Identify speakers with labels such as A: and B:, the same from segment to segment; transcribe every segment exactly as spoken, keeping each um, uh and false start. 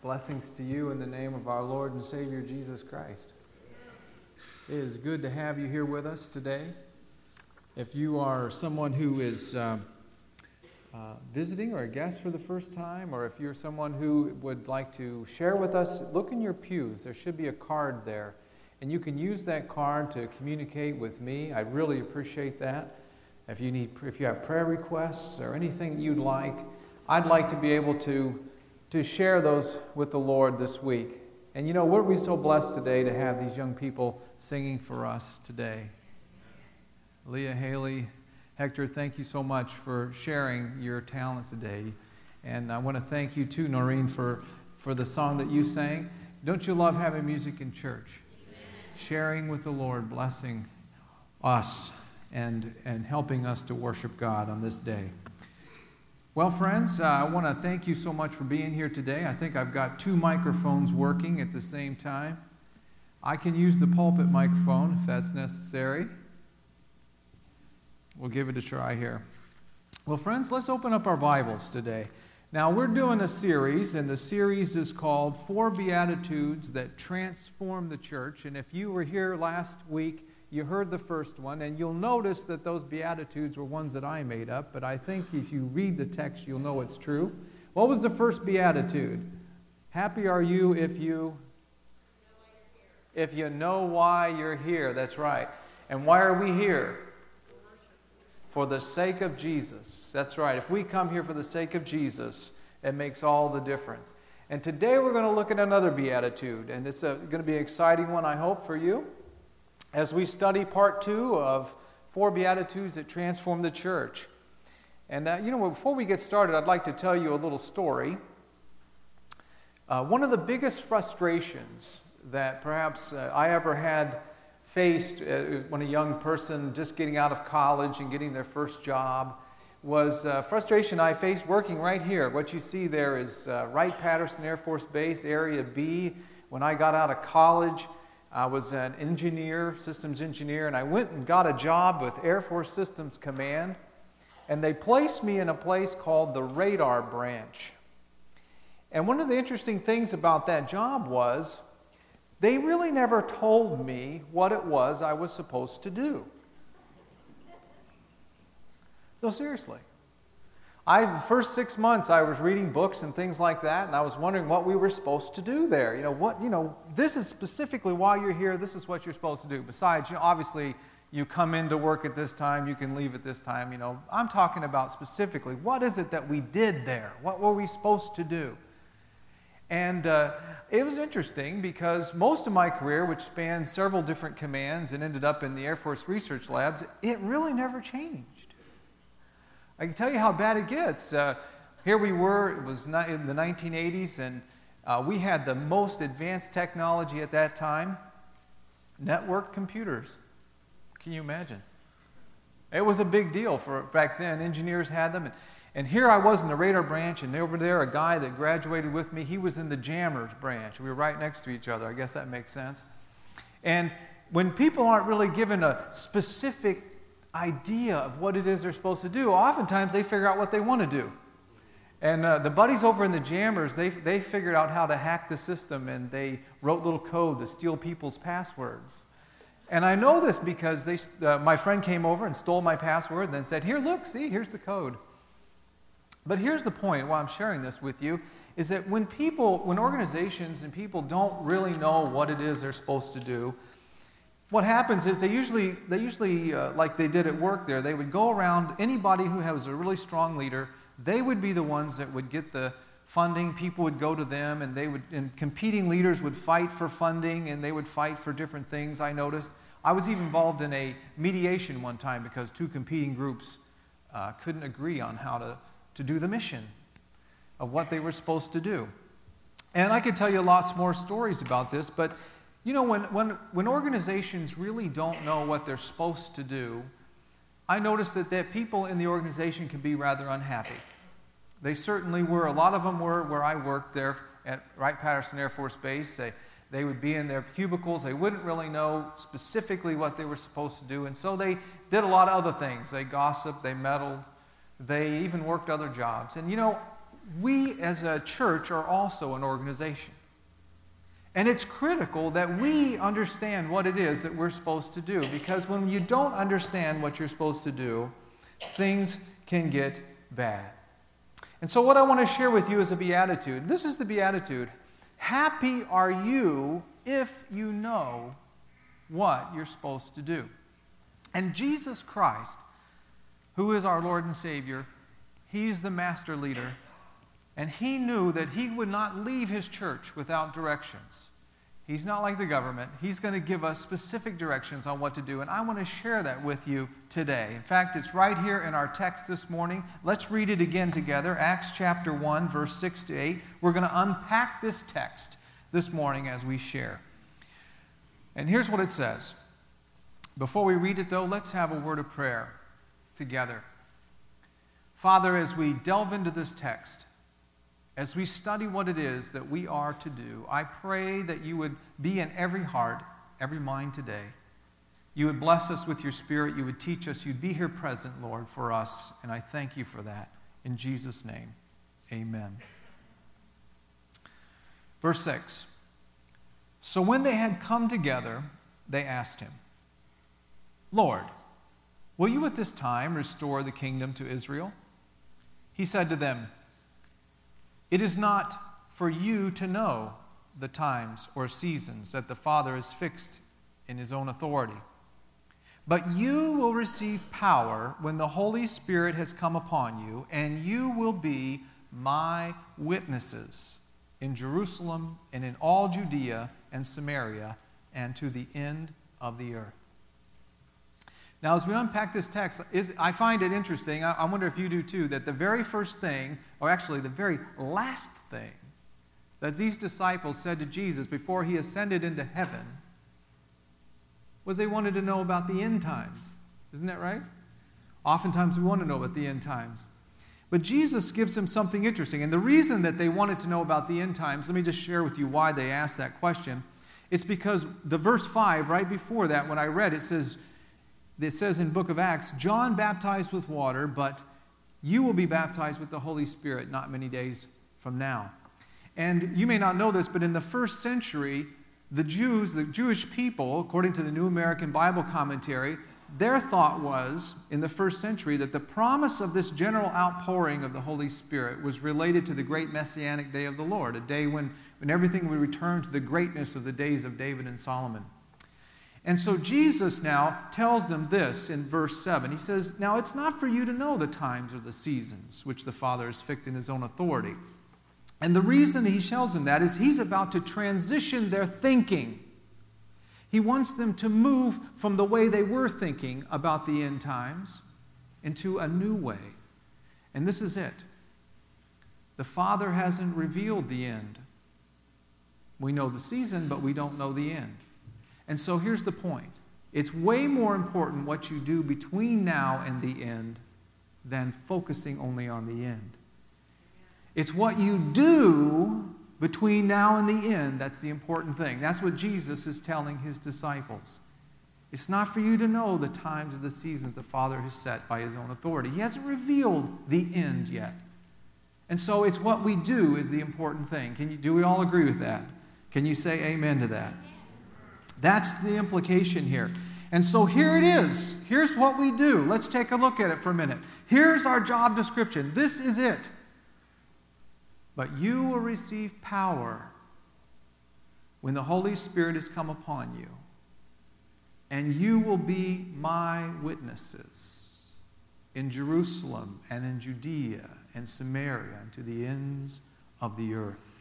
A: Blessings to you in the name of our Lord and Savior Jesus Christ. It is good to have you here with us today. If you are someone who is uh, uh, visiting or a guest for the first time, or if you're someone who would like to share with us, look in your pews. There should be a card there, and you can use that card to communicate with me. I really appreciate that. If you need, if you have prayer requests or anything you'd like, I'd like to be able to to share those with the Lord this week. And you know, we're we so blessed today to have these young people singing for us today. Leah, Haley, Hector, thank you so much for sharing your talents today. And I want to thank you too, Noreen, for, for the song that you sang. Don't you love having music in church? Amen. Sharing with the Lord, blessing us and, and helping us to worship God on this day. Well, friends, uh, I want to thank you so much for being here today. I think I've got two microphones working at the same time. I can use the pulpit microphone if that's necessary. We'll give it a try here. Well, friends, let's open up our Bibles today. Now, we're doing a series, and the series is called Four Beatitudes That Transform the Church. And if you were here last week, you heard the first one, and you'll notice that those Beatitudes were ones that I made up, but I think if you read the text, you'll know it's true. What was the first Beatitude? Happy are you if you... If you know why you're here. That's right. And why are we here? For the sake of Jesus. That's right. If we come here for the sake of Jesus, it makes all the difference. And today we're going to look at another Beatitude, and it's a, going to be an exciting one, I hope, for you, as we study part two of Four Beatitudes That Transform the Church. And, uh, you know, before we get started, I'd like to tell you a little story. Uh, one of the biggest frustrations that perhaps uh, I ever had faced uh, when a young person just getting out of college and getting their first job was uh, frustration I faced working right here. What you see there is uh, Wright-Patterson Air Force Base, Area B. When I got out of college, I was an engineer, systems engineer, and I went and got a job with Air Force Systems Command, and they placed me in a place called the Radar Branch. And one of the interesting things about that job was they really never told me what it was I was supposed to do. No, seriously. I, the first six months, I was reading books and things like that, and I was wondering what we were supposed to do there. You know, what, you know, this is specifically why you're here. This is what you're supposed to do. Besides, you know, obviously, you come into work at this time, you can leave at this time. You know, I'm talking about specifically, what is it that we did there? What were we supposed to do? And uh, it was interesting because most of my career, which spanned several different commands and ended up in the Air Force Research Labs, it really never changed. I can tell you how bad it gets. Uh, here we were, it was in the nineteen eighties, and uh, we had the most advanced technology at that time, networked computers. Can you imagine? It was a big deal for back then. Engineers had them. And, and here I was in the Radar Branch, and over there, a guy that graduated with me, he was in the Jammers Branch. We were right next to each other. I guess that makes sense. And when people aren't really given a specific idea of what it is they're supposed to do, oftentimes they figure out what they want to do. And uh, the buddies over in the Jammers, they they figured out how to hack the system, and they wrote little code to steal people's passwords. And I know this because they, uh, my friend came over and stole my password and then said, here, look, see, here's the code. But here's the point, why I'm sharing this with you, is that when people, when organizations and people don't really know what it is they're supposed to do, what happens is they usually, they usually uh, like they did at work there, they would go around anybody who was a really strong leader, they would be the ones that would get the funding, people would go to them, and they would, and competing leaders would fight for funding, and they would fight for different things, I noticed. I was even involved in a mediation one time because two competing groups uh, couldn't agree on how to, to do the mission of what they were supposed to do. And I could tell you lots more stories about this, but you know, when, when, when organizations really don't know what they're supposed to do, I noticed that, that people in the organization can be rather unhappy. They certainly were. A lot of them were where I worked there at Wright-Patterson Air Force Base. They, they would be in their cubicles. They wouldn't really know specifically what they were supposed to do, and so they did a lot of other things. They gossiped, they meddled, they even worked other jobs. And you know, we as a church are also an organization. And it's critical that we understand what it is that we're supposed to do, because when you don't understand what you're supposed to do, things can get bad. And so what I want to share with you is a beatitude. This is the beatitude. Happy are you if you know what you're supposed to do. And Jesus Christ, who is our Lord and Savior, He's the master leader. And He knew that He would not leave His church without directions. He's not like the government. He's going to give us specific directions on what to do. And I want to share that with you today. In fact, it's right here in our text this morning. Let's read it again together. Acts chapter one, verse six to eight. We're going to unpack this text this morning as we share. And here's what it says. Before we read it, though, let's have a word of prayer together. Father, as we delve into this text, as we study what it is that we are to do, I pray that you would be in every heart, every mind today. You would bless us with your Spirit. You would teach us. You'd be here present, Lord, for us. And I thank you for that. In Jesus' name, amen. Verse six. So when they had come together, they asked him, Lord, will you at this time restore the kingdom to Israel? He said to them, it is not for you to know the times or seasons that the Father has fixed in His own authority. But you will receive power when the Holy Spirit has come upon you, and you will be my witnesses in Jerusalem and in all Judea and Samaria and to the end of the earth. Now, as we unpack this text, is, I find it interesting, I, I wonder if you do too, that the very first thing, or actually the very last thing, that these disciples said to Jesus before He ascended into heaven was they wanted to know about the end times. Isn't that right? Oftentimes we want to know about the end times. But Jesus gives them something interesting. And the reason that they wanted to know about the end times, let me just share with you why they asked that question. It's because the verse five, right before that, when I read, it says, It says in the book of Acts, John baptized with water, but you will be baptized with the Holy Spirit not many days from now. And you may not know this, but in the first century, the Jews, the Jewish people, according to the New American Bible Commentary, their thought was, in the first century, that the promise of this general outpouring of the Holy Spirit was related to the great Messianic day of the Lord, a day when, when everything would return to the greatness of the days of David and Solomon. And so Jesus now tells them this in verse seven. He says, now it's not for you to know the times or the seasons which the Father has fixed in His own authority. And the reason He tells them that is He's about to transition their thinking. He wants them to move from the way they were thinking about the end times into a new way. And this is it. The Father hasn't revealed the end. We know the season, but we don't know the end. And so here's the point. It's way more important what you do between now and the end than focusing only on the end. It's what you do between now and the end that's the important thing. That's what Jesus is telling His disciples. It's not for you to know the times or the seasons the Father has set by His own authority. He hasn't revealed the end yet. And so it's what we do is the important thing. Can you, do we all agree with that? Can you say amen to that? That's the implication here. And so here it is. Here's what we do. Let's take a look at it for a minute. Here's our job description. This is it. But you will receive power when the Holy Spirit has come upon you, and you will be my witnesses in Jerusalem and in Judea and Samaria and to the ends of the earth.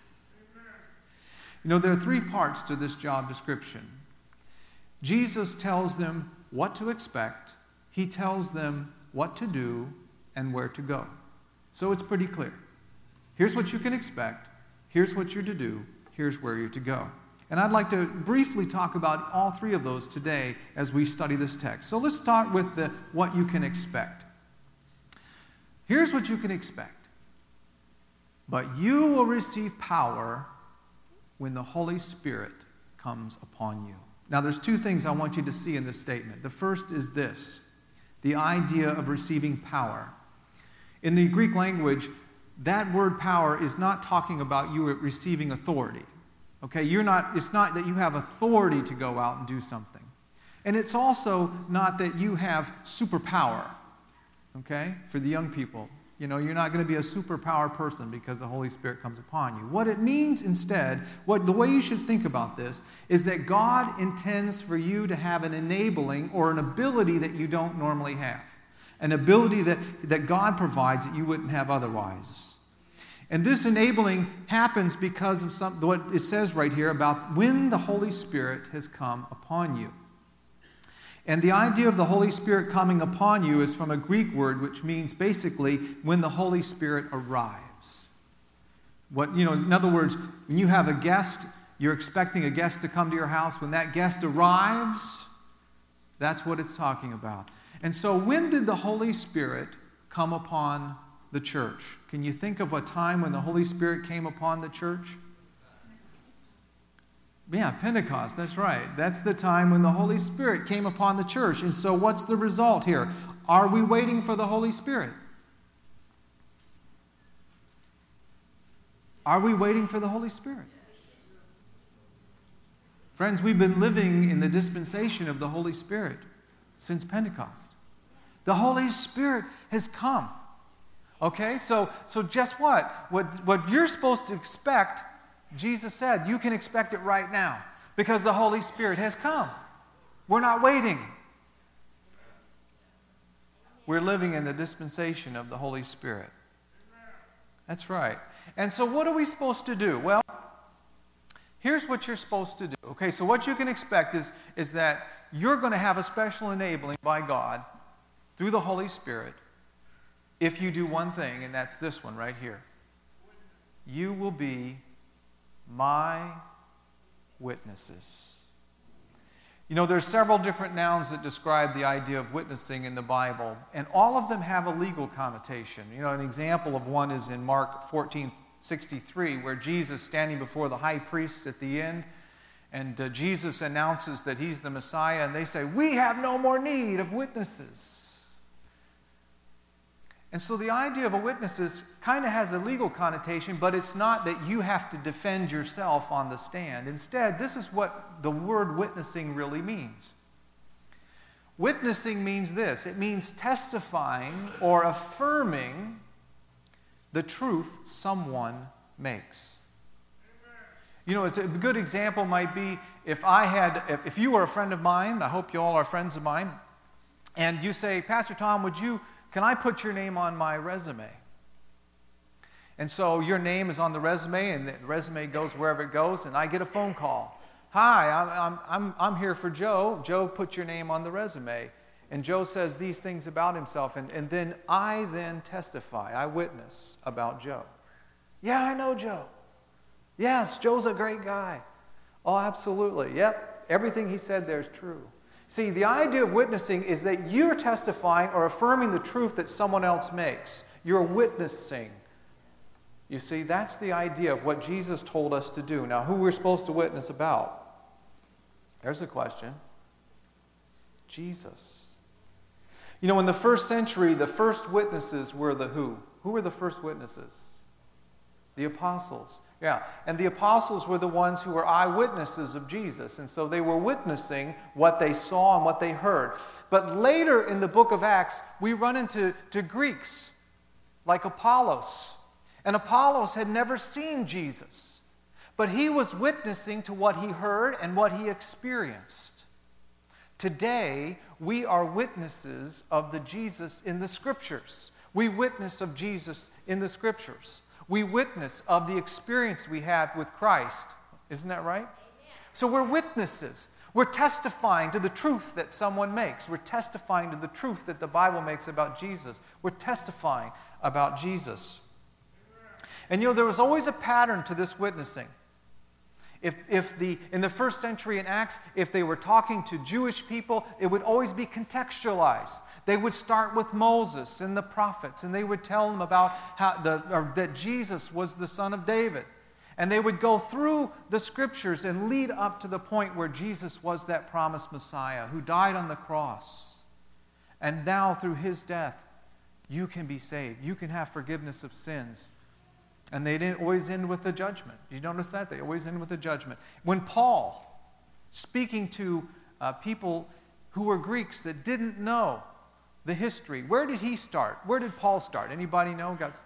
A: You know, there are three parts to this job description. Jesus tells them what to expect, He tells them what to do, and where to go. So it's pretty clear. Here's what you can expect, here's what you're to do, here's where you're to go. And I'd like to briefly talk about all three of those today as we study this text. So let's start with the what you can expect. Here's what you can expect. But you will receive power when the Holy Spirit comes upon you. Now, there's two things I want you to see in this statement. The first is this, the idea of receiving power. In the Greek language, that word power is not talking about you receiving authority. Okay, you're not, it's not that you have authority to go out and do something. And it's also not that you have superpower. Okay, for the young people. You know, you're not going to be a superpower person because the Holy Spirit comes upon you. What it means instead, what the way you should think about this, is that God intends for you to have an enabling or an ability that you don't normally have. An ability that, that God provides that you wouldn't have otherwise. And this enabling happens because of some, what it says right here about when the Holy Spirit has come upon you. And the idea of the Holy Spirit coming upon you is from a Greek word which means basically when the Holy Spirit arrives. What, you know, in other words, when you have a guest, you're expecting a guest to come to your house. When that guest arrives, that's what it's talking about. And so when did the Holy Spirit come upon the church? Can you think of a time when the Holy Spirit came upon the church? Yeah, Pentecost, that's right. That's the time when the Holy Spirit came upon the church. And so what's the result here? Are we waiting for the Holy Spirit? Are we waiting for the Holy Spirit? Friends, we've been living in the dispensation of the Holy Spirit since Pentecost. The Holy Spirit has come. Okay, so, so guess what? What, what you're supposed to expect, Jesus said, you can expect it right now because the Holy Spirit has come. We're not waiting. We're living in the dispensation of the Holy Spirit. That's right. And so what are we supposed to do? Well, here's what you're supposed to do. Okay, so what you can expect is, is that you're going to have a special enabling by God through the Holy Spirit if you do one thing, and that's this one right here. You will be my witnesses. You know, there's several different nouns that describe the idea of witnessing in the Bible, and all of them have a legal connotation. You know, an example of one is in Mark fourteen sixty-three, where Jesus, standing before the high priests at the end, and uh, Jesus announces that he's the Messiah, and they say, "We have no more need of witnesses." And so the idea of a witness is, kind of has a legal connotation, but it's not that you have to defend yourself on the stand. Instead, this is what the word witnessing really means. Witnessing means this. It means testifying or affirming the truth someone makes. You know, it's a good example might be if I had, if, if you were a friend of mine, I hope you all are friends of mine, and you say, "Pastor Tom, would you Can I put your name on my resume?" And so your name is on the resume, and the resume goes wherever it goes, and I get a phone call. "Hi, I'm, I'm, I'm here for Joe. Joe, put your name on the resume." And Joe says these things about himself, and, and then I then testify, I witness about Joe. "Yeah, I know Joe. Yes, Joe's a great guy." "Oh, absolutely. Yep, everything he said there is true." See, the idea of witnessing is that you're testifying or affirming the truth that someone else makes. You're witnessing. You see, that's the idea of what Jesus told us to do. Now, who we're supposed to witness about? There's a question. Jesus. You know, in the first century, the first witnesses were the who? Who were the first witnesses? The apostles. Yeah, and the apostles were the ones who were eyewitnesses of Jesus, and so they were witnessing what they saw and what they heard. But later in the book of Acts, we run into to Greeks like Apollos. And Apollos had never seen Jesus, but he was witnessing to what he heard and what he experienced. Today, we are witnesses of the Jesus in the Scriptures. We witness of Jesus in the Scriptures. We witness of the experience we have with Christ. Isn't that right? Amen. So we're witnesses. We're testifying to the truth that someone makes. We're testifying to the truth that the Bible makes about Jesus. We're testifying about Jesus. And you know, there was always a pattern to this witnessing. If, if the, in the first century in Acts, if they were talking to Jewish people, it would always be contextualized. They would start with Moses and the prophets, and they would tell them about how the, or that Jesus was the son of David. And they would go through the Scriptures and lead up to the point where Jesus was that promised Messiah who died on the cross. And now through his death, you can be saved. You can have forgiveness of sins And they didn't always end with a judgment. Did you notice that? They always end with a judgment. When Paul, speaking to uh, people who were Greeks that didn't know the history, where did he start? Where did Paul start? Anybody know? Guys?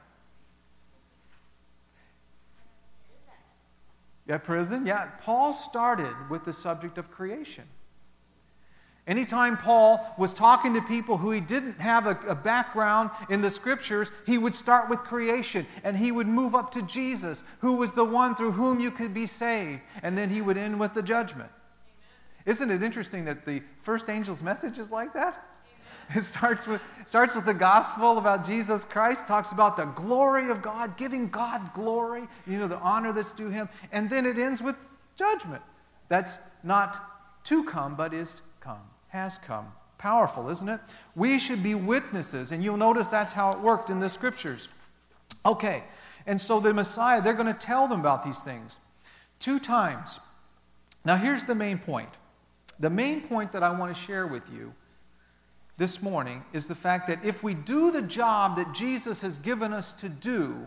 A: Yeah, prison? Yeah, Paul started with the subject of creation. Anytime Paul was talking to people who he didn't have a, a background in the Scriptures, he would start with creation, and he would move up to Jesus, who was the one through whom you could be saved, and then he would end with the judgment. Amen. Isn't it interesting that the first angel's message is like that? Amen. It starts with, starts with the gospel about Jesus Christ, talks about the glory of God, giving God glory, you know, the honor that's due him, and then it ends with judgment. That's not to come, but is come. Has come. Powerful, isn't it? We should be witnesses, and you'll notice that's how it worked in the Scriptures. Okay, and so the Messiah, they're going to tell them about these things two times. Now here's the main point. The main point that I want to share with you this morning is the fact that if we do the job that Jesus has given us to do,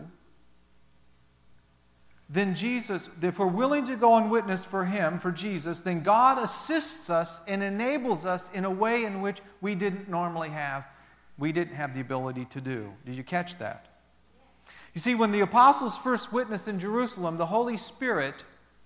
A: then Jesus, if we're willing to go and witness for Him, for Jesus, then God assists us and enables us in a way in which we didn't normally have, we didn't have the ability to do. Did you catch that? You see, when the apostles first witnessed in Jerusalem, the Holy Spirit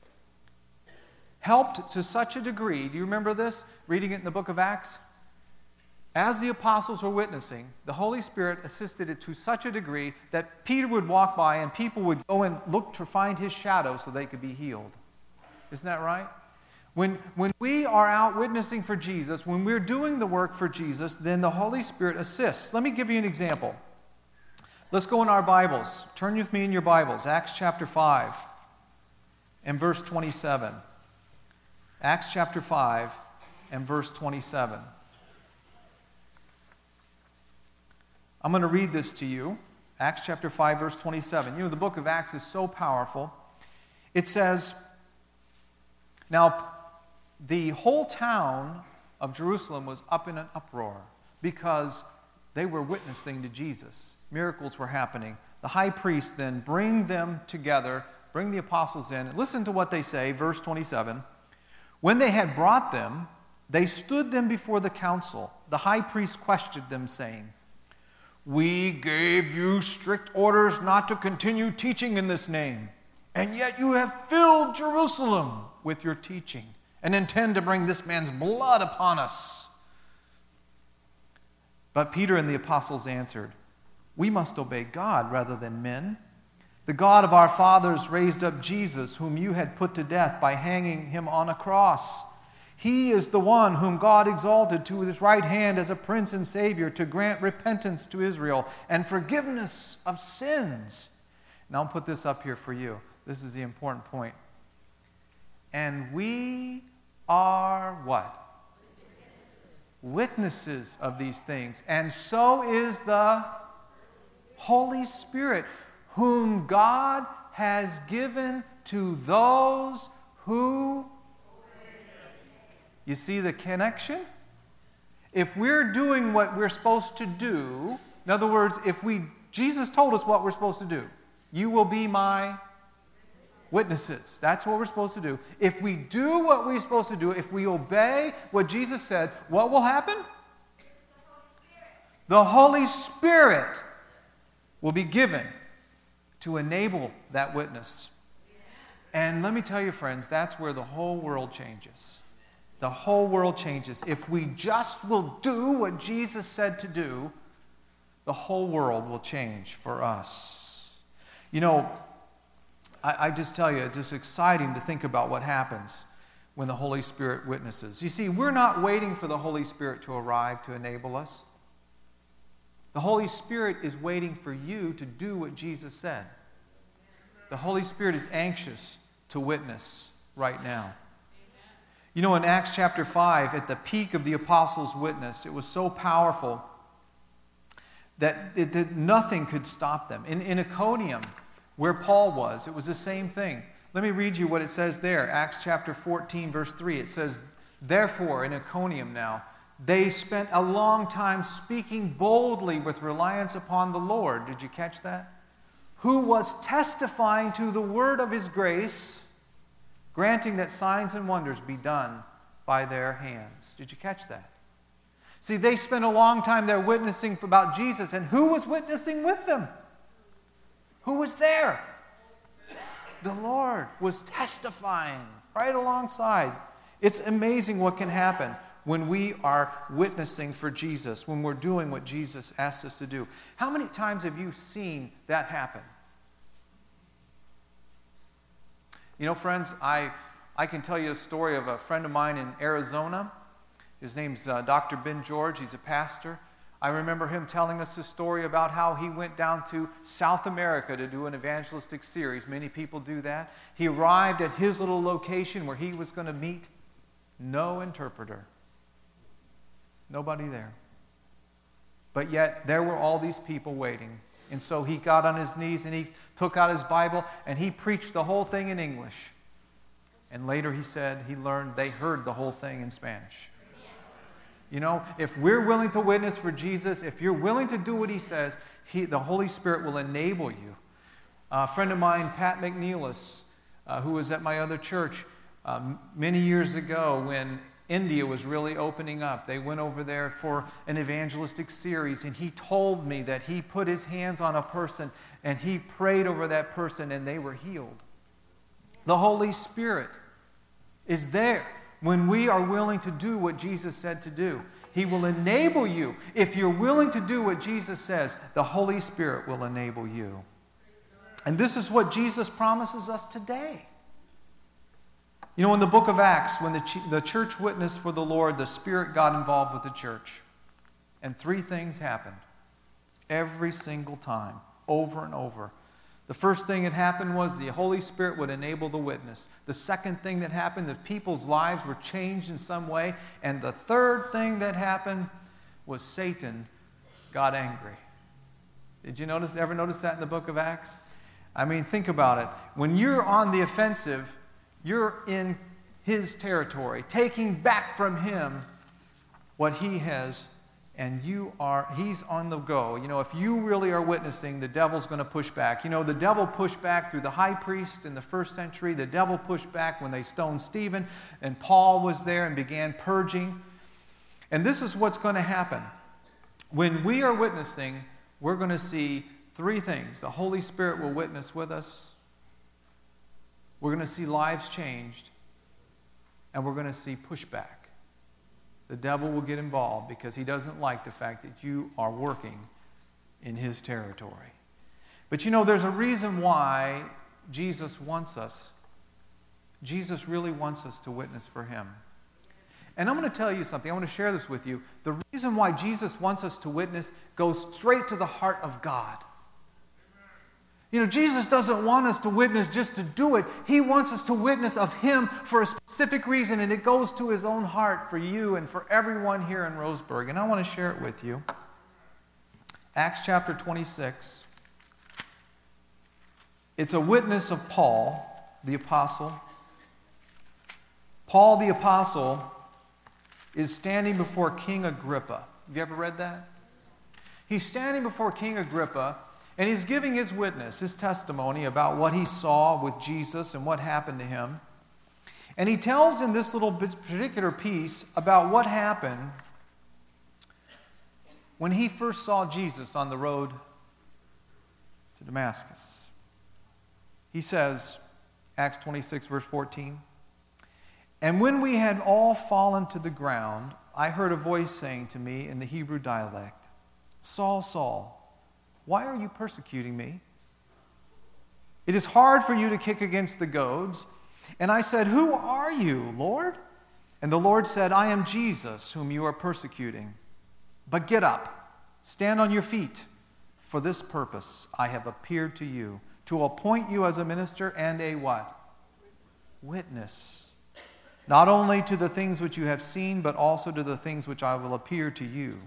A: helped to such a degree. Do you remember this? Reading it in the book of Acts? As the apostles were witnessing, the Holy Spirit assisted it to such a degree that Peter would walk by and people would go and look to find his shadow so they could be healed. Isn't that right? When, when we are out witnessing for Jesus, when we're doing the work for Jesus, then the Holy Spirit assists. Let me give you an example. Let's go in our Bibles. Turn with me in your Bibles. Acts chapter five and verse twenty-seven. Acts chapter five and verse twenty-seven. I'm going to read this to you. Acts chapter five, verse twenty-seven. You know, the book of Acts is so powerful. It says, now, the whole town of Jerusalem was up in an uproar because they were witnessing to Jesus. Miracles were happening. The high priest then bring them together, bring the apostles in. Listen to what they say, verse twenty-seven. When they had brought them, they stood them before the council. The high priest questioned them, saying, "We gave you strict orders not to continue teaching in this name, and yet you have filled Jerusalem with your teaching and intend to bring this man's blood upon us." But Peter and the apostles answered, "We must obey God rather than men. The God of our fathers raised up Jesus, whom you had put to death by hanging him on a cross. He is the one whom God exalted to his right hand as a prince and savior to grant repentance to Israel and forgiveness of sins." Now I'll put this up here for you. This is the important point. And we are what? Witnesses of these things. And so is the Holy Spirit, whom God has given to those who... You see the connection? If we're doing what we're supposed to do, in other words, if we, Jesus told us what we're supposed to do. You will be my witnesses. That's what we're supposed to do. If we do what we're supposed to do, if we obey what Jesus said, what will happen? The Holy Spirit will be given to enable that witness. And let me tell you, friends, that's where the whole world changes. The whole world changes. If we just will do what Jesus said to do, the whole world will change for us. You know, I, I just tell you, it's just exciting to think about what happens when the Holy Spirit witnesses. You see, we're not waiting for the Holy Spirit to arrive to enable us. The Holy Spirit is waiting for you to do what Jesus said. The Holy Spirit is anxious to witness right now. You know, in Acts chapter five, at the peak of the apostles' witness, it was so powerful that, it, that nothing could stop them. In, in Iconium, where Paul was, it was the same thing. Let me read you what it says there. Acts chapter fourteen, verse three. It says, "Therefore, in Iconium now, they spent a long time speaking boldly with reliance upon the Lord." Did you catch that? who was testifying to the word of his grace, granting that signs and wonders be done by their hands. Did you catch that? See, they spent a long time there witnessing about Jesus, and who was witnessing with them? Who was there? The Lord was testifying right alongside. It's amazing what can happen when we are witnessing for Jesus, when we're doing what Jesus asked us to do. How many times have you seen that happen? You know, friends, I, I can tell you a story of a friend of mine in Arizona. His name's uh, Doctor Ben George. He's a pastor. I remember him telling us a story about how he went down to South America to do an evangelistic series. Many people do that. He arrived at his little location where he was going to meet. No interpreter. Nobody there. But yet, there were all these people waiting. And so he got on his knees and he took out his Bible and he preached the whole thing in English. And later he said he learned they heard the whole thing in Spanish. You know, if we're willing to witness for Jesus, if you're willing to do what he says, he, the Holy Spirit will enable you. A friend of mine, Pat McNeilis, uh, who was at my other church um, many years ago when India was really opening up. They went over there for an evangelistic series, and he told me that he put his hands on a person and he prayed over that person and they were healed. The Holy Spirit is there when we are willing to do what Jesus said to do. He will enable you. If you're willing to do what Jesus says, the Holy Spirit will enable you. And this is what Jesus promises us today. You know, in the book of Acts, when the, ch- the church witnessed for the Lord, the Spirit got involved with the church. And three things happened every single time, over and over. The first thing that happened was the Holy Spirit would enable the witness. The second thing that happened, that people's lives were changed in some way. And the third thing that happened was Satan got angry. Did you notice, ever notice that in the book of Acts? I mean, think about it. When you're on the offensive, you're in his territory, taking back from him what he has, and you are, he's on the go. You know, if you really are witnessing, the devil's going to push back. You know, the devil pushed back through the high priest in the first century. The devil pushed back when they stoned Stephen, and Paul was there and began purging. And this is what's going to happen. When we are witnessing, we're going to see three things. The Holy Spirit will witness with us. We're going to see lives changed, and we're going to see pushback. The devil will get involved because he doesn't like the fact that you are working in his territory. But you know, there's a reason why Jesus wants us. Jesus really wants us to witness for him. And I'm going to tell you something. I want to share this with you. The reason why Jesus wants us to witness goes straight to the heart of God. You know, Jesus doesn't want us to witness just to do it. He wants us to witness of him for a specific reason, and it goes to his own heart for you and for everyone here in Roseburg. And I want to share it with you. Acts chapter twenty-six. It's a witness of Paul, the apostle. Paul, the apostle, is standing before King Agrippa. Have you ever read that? He's standing before King Agrippa, and he's giving his witness, his testimony about what he saw with Jesus and what happened to him. And he tells in this little particular piece about what happened when he first saw Jesus on the road to Damascus. He says, Acts twenty-six, verse fourteen, "And when we had all fallen to the ground, I heard a voice saying to me in the Hebrew dialect, 'Saul, Saul, why are you persecuting me? It is hard for you to kick against the goads.' And I said, 'Who are you, Lord?' And the Lord said, 'I am Jesus, whom you are persecuting. But get up, stand on your feet. For this purpose I have appeared to you, to appoint you as a minister and a" what? "Witness. Not only to the things which you have seen, but also to the things which I will appear to you.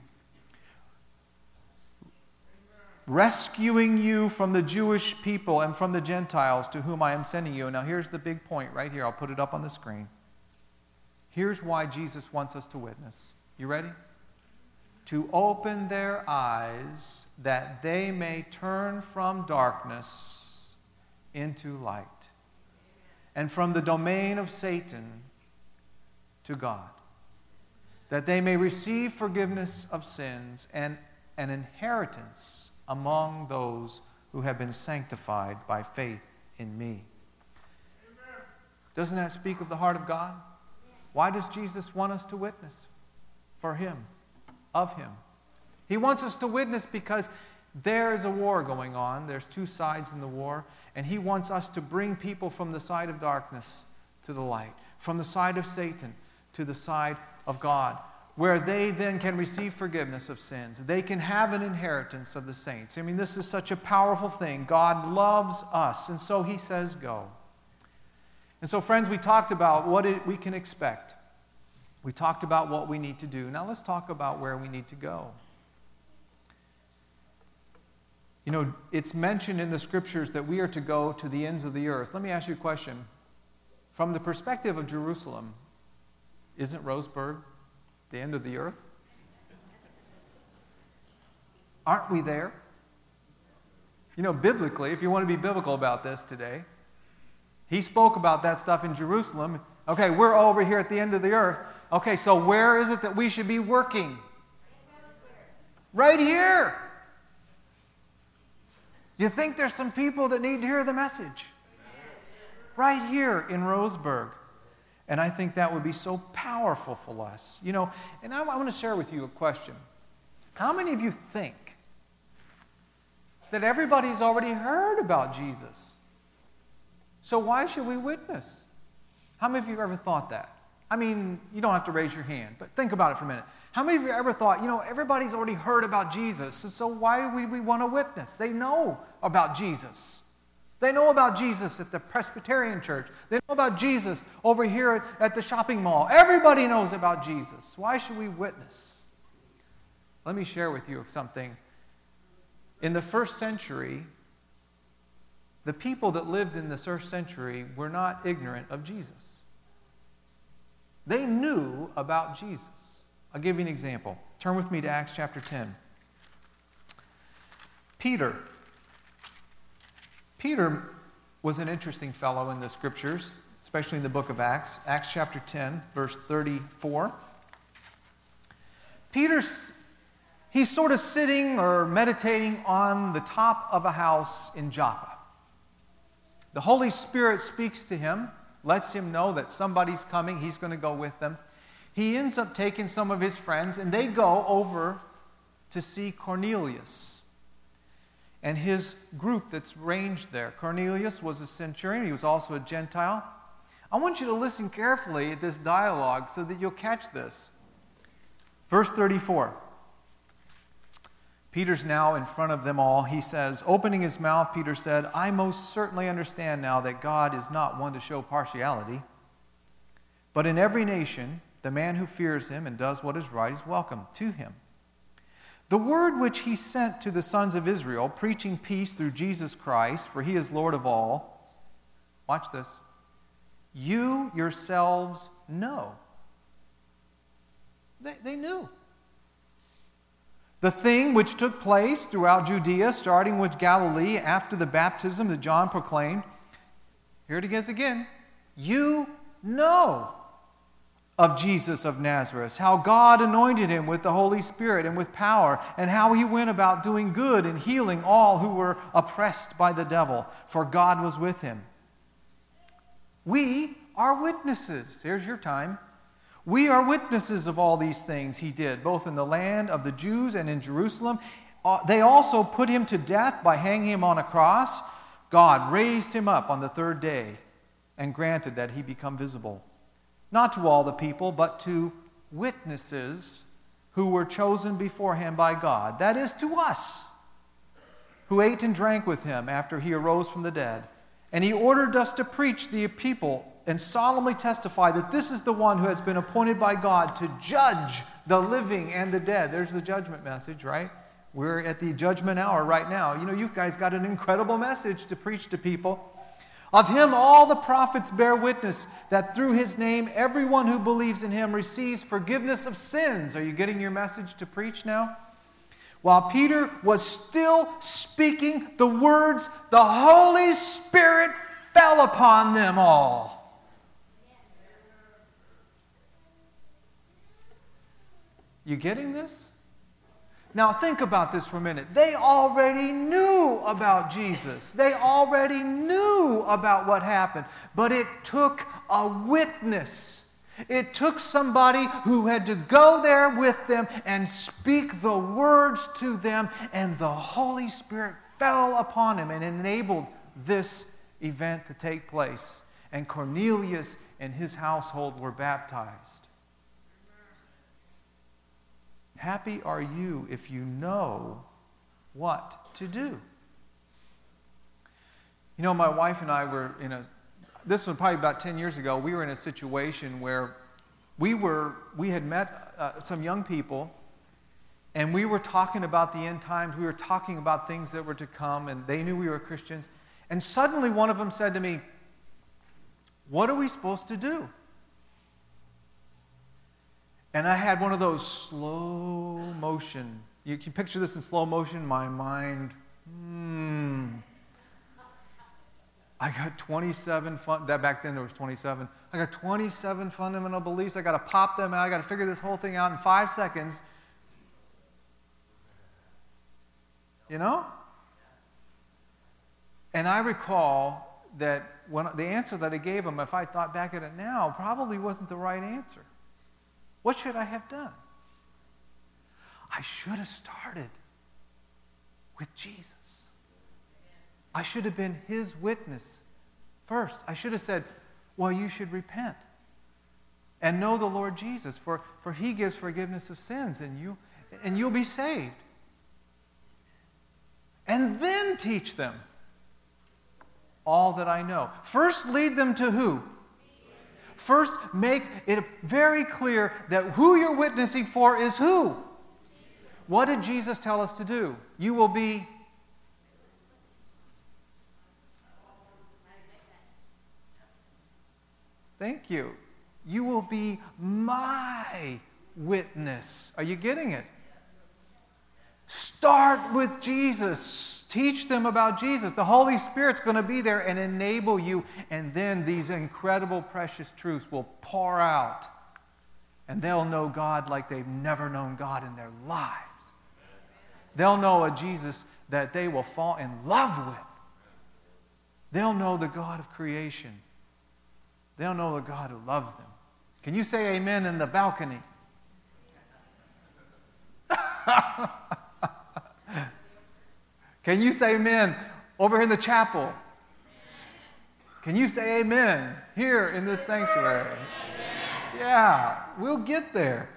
A: Rescuing you from the Jewish people and from the Gentiles to whom I am sending you." Now here's the big point right here. I'll put it up on the screen. Here's why Jesus wants us to witness. You ready? to open their eyes that they may turn from darkness into light, and from the domain of Satan to God, that they may receive forgiveness of sins and an inheritance among those who have been sanctified by faith in me. Amen. Doesn't that speak of the heart of God? Why does Jesus want us to witness? For Him, of Him. He wants us to witness because there is a war going on. There's two sides in the war. And He wants us to bring people from the side of darkness to the light, from the side of Satan to the side of God, where they then can receive forgiveness of sins. They can have an inheritance of the saints. I mean, this is such a powerful thing. God loves us, and so He says, go. And so, friends, we talked about what it, we can expect. We talked about what we need to do. Now let's talk about where we need to go. You know, it's mentioned in the Scriptures that we are to go to the ends of the earth. Let me ask you a question. From the perspective of Jerusalem, isn't Roseburg the end of the earth? Aren't we there? You know, biblically, if you want to be biblical about this today, He spoke about that stuff in Jerusalem. Okay, we're over here at the end of the earth. Okay, so where is it that we should be working? Right here. You think there's some people that need to hear the message? Right here in Roseburg. And I think that would be so powerful for us. You know, and I, I want to share with you a question. How many of you think that everybody's already heard about Jesus? So why should we witness? How many of you have ever thought that? I mean, you don't have to raise your hand, but think about it for a minute. How many of you ever thought, you know, everybody's already heard about Jesus, so why would we want to witness? They know about Jesus. They know about Jesus at the Presbyterian Church. They know about Jesus over here at, at the shopping mall. Everybody knows about Jesus. Why should we witness? Let me share with you something. In the first century, the people that lived in the first century were not ignorant of Jesus. They knew about Jesus. I'll give you an example. Turn with me to Acts chapter ten. Peter. Peter was an interesting fellow in the Scriptures, especially in the book of Acts. Acts chapter ten, verse thirty-four. Peter's, he's sort of sitting or meditating on the top of a house in Joppa. The Holy Spirit speaks to him, lets him know that somebody's coming. He's going to go with them. He ends up taking some of his friends, and they go over to see Cornelius and his group that's ranged there. Cornelius was a centurion. He was also a Gentile. I want you to listen carefully at this dialogue so that you'll catch this. Verse thirty-four. Peter's now in front of them all. He says, opening his mouth, Peter said, I most certainly understand now that God is not one to show partiality, but in every nation, the man who fears him and does what is right is welcome to him. The word which he sent to the sons of Israel, preaching peace through Jesus Christ, for he is Lord of all. Watch this. You yourselves know. They, they knew. The thing which took place throughout Judea, starting with Galilee after the baptism that John proclaimed. Here it is again. You know of Jesus of Nazareth, how God anointed him with the Holy Spirit and with power, and how he went about doing good and healing all who were oppressed by the devil, for God was with him. We are witnesses. Here's your time. We are witnesses of all these things he did, both in the land of the Jews and in Jerusalem. Uh, they also put him to death by hanging him on a cross. God raised him up on the third day and granted that he become visible, not to all the people, but to witnesses who were chosen beforehand by God. That is, to us, who ate and drank with him after he arose from the dead. And he ordered us to preach the people and solemnly testify that this is the one who has been appointed by God to judge the living and the dead. There's the judgment message, right? We're at the judgment hour right now. You know, you guys got an incredible message to preach to people. Of him all the prophets bear witness that through his name everyone who believes in him receives forgiveness of sins. Are you getting your message to preach now? While Peter was still speaking the words, the Holy Spirit fell upon them all. You getting this? Now think about this for a minute. They already knew about Jesus. They already knew about what happened. But it took a witness. It took somebody who had to go there with them and speak the words to them, and the Holy Spirit fell upon him and enabled this event to take place. And Cornelius and his household were baptized. Happy are you if you know what to do. You know, my wife and I were in a, this was probably about ten years ago, we were in a situation where we were, we had met uh, some young people, and we were talking about the end times. We were talking about things that were to come, and they knew we were Christians. And suddenly one of them said to me, "What are we supposed to do?" And I had one of those slow motion. You can picture this in slow motion. My mind, hmm. I got twenty-seven, fun, that back then there was twenty-seven. I got twenty-seven fundamental beliefs. I got to pop them out. I got to figure this whole thing out in five seconds. You know? And I recall that when the answer that I gave him, if I thought back at it now, probably wasn't the right answer. What should I have done? I should have started with Jesus. I should have been his witness first. I should have said, well, you should repent and know the Lord Jesus, for, for he gives forgiveness of sins, and, you, and you'll be saved. And then teach them all that I know. First, lead them to who? First, make it very clear that who you're witnessing for is who. What did Jesus tell us to do? You will be... Thank you. You will be my witness. Are you getting it? Start with Jesus. Teach them about Jesus. The Holy Spirit's going to be there and enable you, and then these incredible, precious truths will pour out, and they'll know God like they've never known God in their lives. They'll know a Jesus that they will fall in love with. They'll know the God of creation. They'll know the God who loves them. Can you say amen in the balcony? Can you say amen over here in the chapel? Can you say amen here in this sanctuary? Yeah, we'll get there.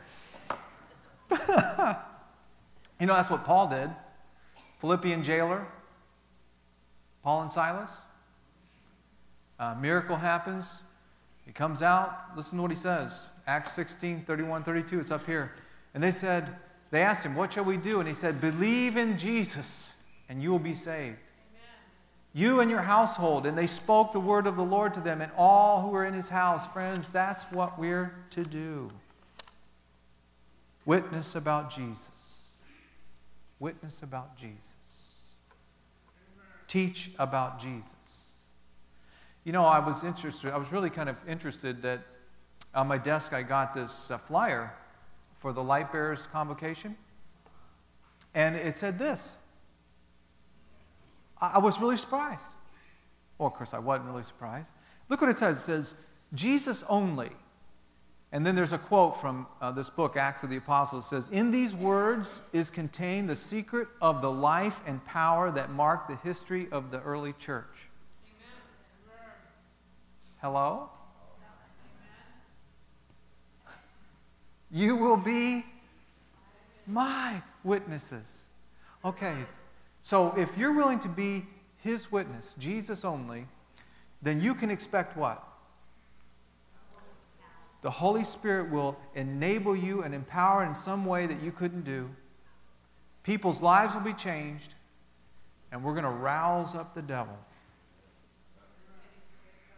A: You know, that's what Paul did. Philippian jailer, Paul and Silas. A miracle happens. He comes out. Listen to what he says. Acts sixteen, thirty-one, thirty-two. It's up here. And they said, they asked him, what shall we do? And he said, believe in Jesus, and you will be saved. Amen. You and your household. And they spoke the word of the Lord to them and all who were in his house. Friends, that's what we're to do. Witness about Jesus. Witness about Jesus. Teach about Jesus. You know, I was interested, I was really kind of interested that on my desk I got this uh, flyer for the Light Bearers Convocation. And it said this. I, I was really surprised. Well, of course, I wasn't really surprised. Look what it says. It says, Jesus only. And then there's a quote from uh, this book, Acts of the Apostles. It says, in these words is contained the secret of the life and power that marked the history of the early church. Amen. Hello? You will be my witnesses. Okay, so if you're willing to be his witness, Jesus only, then you can expect what? The Holy Spirit will enable you and empower in some way that you couldn't do. People's lives will be changed, and we're going to rouse up the devil.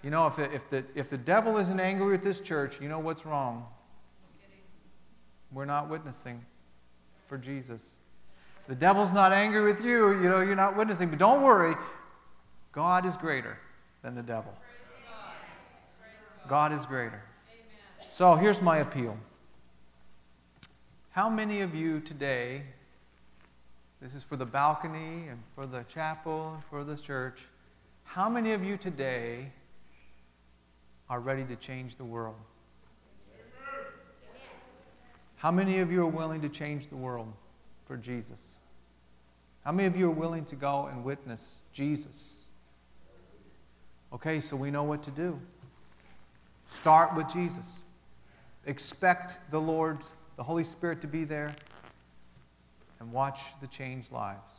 A: You know, if, if, the, if the devil isn't angry with this church, you know what's wrong. We're not witnessing for Jesus. The devil's not angry with you, you know, you're not witnessing. But don't worry, God is greater than the devil. God is greater. So here's my appeal. How many of you today, this is for the balcony and for the chapel and for the church, how many of you today are ready to change the world? How many of you are willing to change the world for Jesus? How many of you are willing to go and witness Jesus? Okay, so we know what to do. Start with Jesus. Expect the Lord, the Holy Spirit to be there, and watch the changed lives.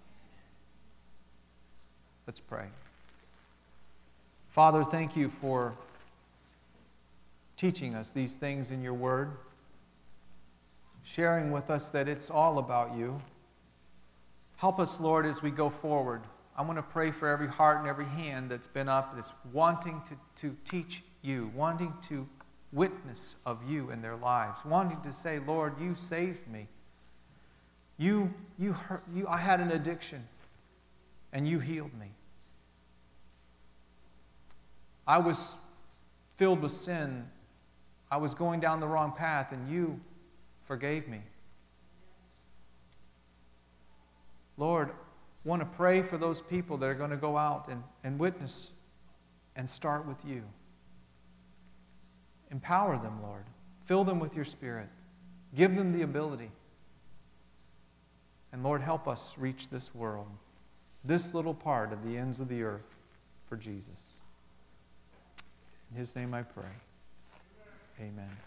A: Let's pray. Father, thank you for teaching us these things in your word, sharing with us that it's all about you. Help us, Lord, as we go forward. I want to pray for every heart and every hand that's been up, that's wanting to, to teach you, wanting to witness of you in their lives, wanting to say, Lord, you saved me. You, you, hurt, you, I had an addiction, and you healed me. I was filled with sin. I was going down the wrong path, and you forgave me. Lord, I want to pray for those people that are going to go out and, and witness and start with you. Empower them, Lord. Fill them with your Spirit. Give them the ability. And Lord, help us reach this world, this little part of the ends of the earth, for Jesus. In his name I pray. Amen.